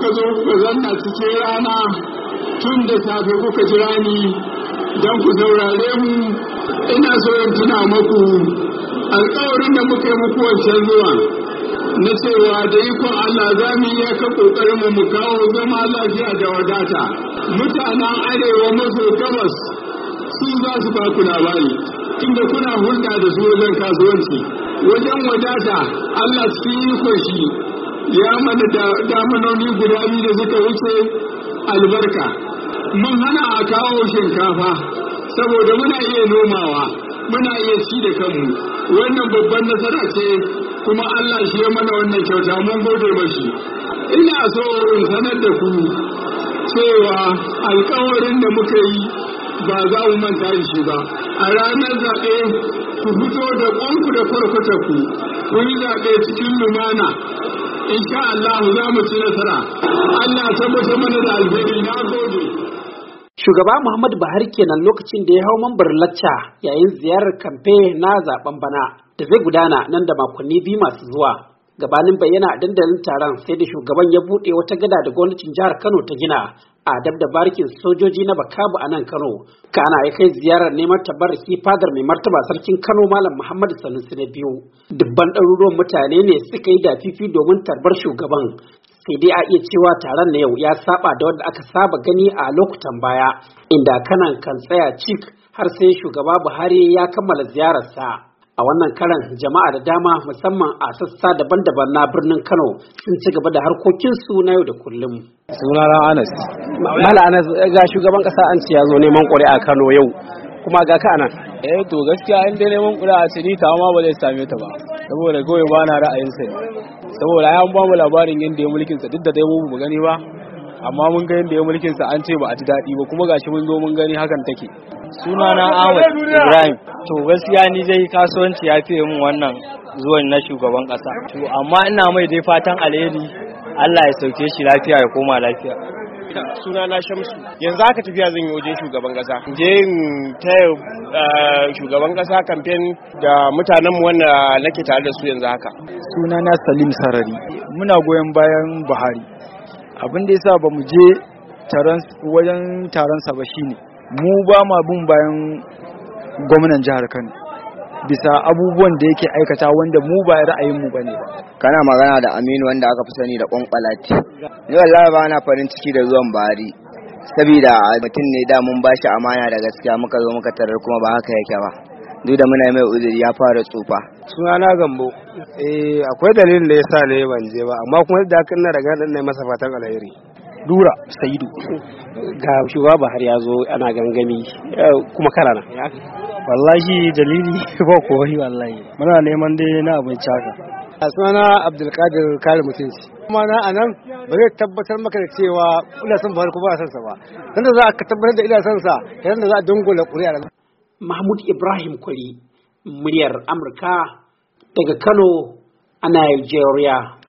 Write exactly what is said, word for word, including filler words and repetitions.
kuka zo kuka zanna cikin rana tun da safe kuka jira ni don ku saurare mu. Ina so in tuna muku alƙawarin da muka yi muku wancan zuwa na cewa da ikon Allah za mu yi yaka ƙoƙarin mu mu kawo zama lafiya da wadata. Mutanen arewa maso gabas su za su ba ku labari inda kuna hulɗa da su wajen kasuwanci. Wajen wadata Allah cikin ikon shi ya mana da damanoni guda biyu da suka wuce albarka. Mun hana a kawo shinkafa saboda muna iya nomawa, muna iya ci da kanmu. Wannan babban nasara ce kuma Allah shi ya mana wannan kyauta, mun gode mashi. Ina so in sanar da ku cewa alkawarin da muka yi ba za mu manta shi ba. A ranar zaɓe ku fito da ƙwanku da kwarkwatarku, ku yi zaɓe cikin lumana. Insha Allah za mu ci nasara. Allah tabbata mana da alheri. Na gode. Shugaba Muhammadu Buhari kenan lokacin da ya hau mambar lacca yayin ziyarar kamfe na zaben bana da zai gudana nan da makonni biyu masu zuwa. Gabanin bayyana a dandalin taron sai da shugaban ya buɗe wata gada da gwamnatin jihar Kano ta gina a dab da barikin sojoji na Bakabu a nan Kano. Kana ya kai ziyarar neman tabarraki fadar mai martaba sarkin Kano Malam Muhammadu Sanusi na biyu. Dubban ɗaruruwan mutane ne suka yi dafifi domin tarbar shugaban. Sai dai a iya cewa taron na yau ya saba da wanda aka saba gani a lokutan baya, inda kanan kan tsaya cik har sai shugaba Buhari ya kammala ziyararsa. A wannan karan jama'a da dama musamman a sassa daban-daban na birnin Kano sun ci gaba da harkokinsu na yau da kullum. Sunana Anas. Mala Anas, ga shugaban kasa an ce ya zo neman ƙuri'a Kano yau, kuma ga ka anan. Eh to gaskiya in dai neman ƙuri'a ce ni ta ma ba zai same ta ba, saboda kawai ba na ra'ayin sa. Saboda ya ba mu labarin yadda ya mulkin sa, duk da dai mu mu gani ba, amma mun ga yadda ya mulkin sa an ce ba a ji daɗi ba, kuma gashi mun zo mun gani hakan take. Sunana Ahmad Ibrahim. To gaskiya ni dai kasuwanci ya fiye mun wannan zuwan na shugaban kasa. To amma ina mai dai fatan alheri, Allah ya sauke shi lafiya ya koma lafiya. Sunana Shamsu. Yanzu haka tafiya zan yi wajen shugaban kasa. Je in taya shugaban kasa kamfen da mutanen mu wanda nake tare da su yanzu haka. Sunana Salim Sarari. Muna goyon bayan Buhari. Abin da yasa bamu je taron wajen taron sa ba shine mu ba ma bin bayan gwamnan jihar Kano bisa abubuwan da yake aikata wanda mu ba ra'ayin mu bane ba. Kana magana da Aminu wanda aka fi sani da Kwankwalati. Ni wallahi ba na farin ciki da zuwan Buhari saboda mutum ne da mun bashi amana da gaskiya muka zo muka tarar kuma ba haka yake ba. Duk da muna mai uzuri ya fara tsufa. Sunana Gambo. Eh akwai dalilin da yasa ne ban je ba, amma kuma da haka ina da ganin ne masa fatan alheri. Dura Saidu, ga shugaba Buhari ya zo ana gangami kuma karana. Wallahi dalili ko koyi wallahi. Muna neman dai na abinci haka. Sunana Abdulkadir Kare Mutunci. Kuma na anan ba zai tabbatar maka da cewa ina son Buhari ko ba son sa ba. Dan da za ka tabbatar da ina son sa, yanda za a dungula ƙuri'a. Mahmud Ibrahim Kwari, muryar Amurka daga Kano a Nigeria.